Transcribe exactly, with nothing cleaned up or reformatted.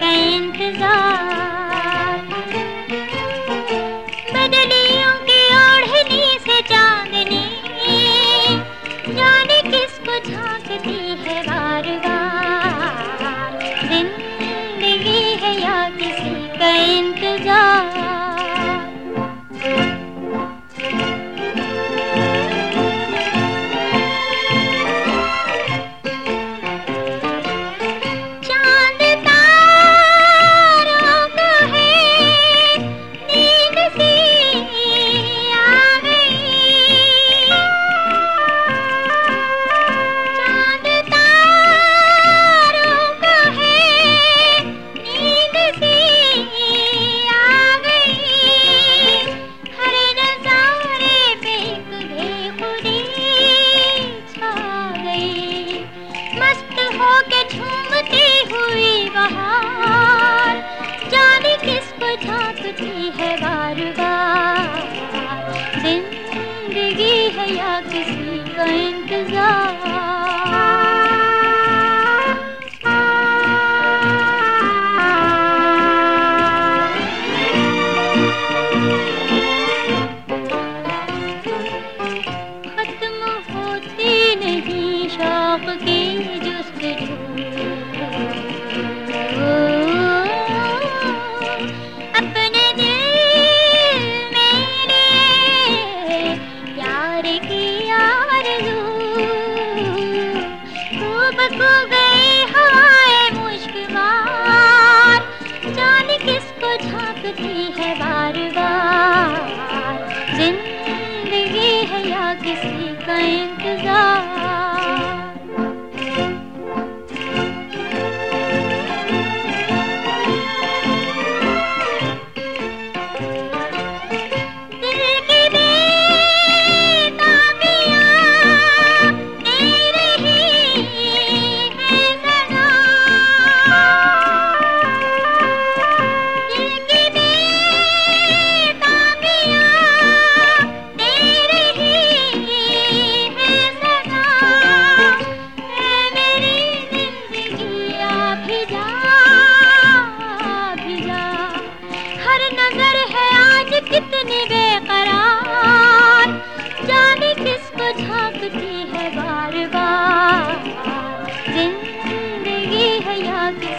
है इंतजार। बदलियों की ओढ़नी से चांदनी जाने किसको झांकती है बार बार। जिंदगी है या किसी का इंतजार। है बार बार। जिंदगी है या किसी का इंतजार। खत्म होती नहीं शौक की जुस्तजू। खो गई हवाएं मुश्किल जाने किसको झांकती है बार बार। जिंदगी है या किसी का इंतजार। नजर है आज कितनी बेकरार जाने किसको झांकती है बार बार। जिंदगी है या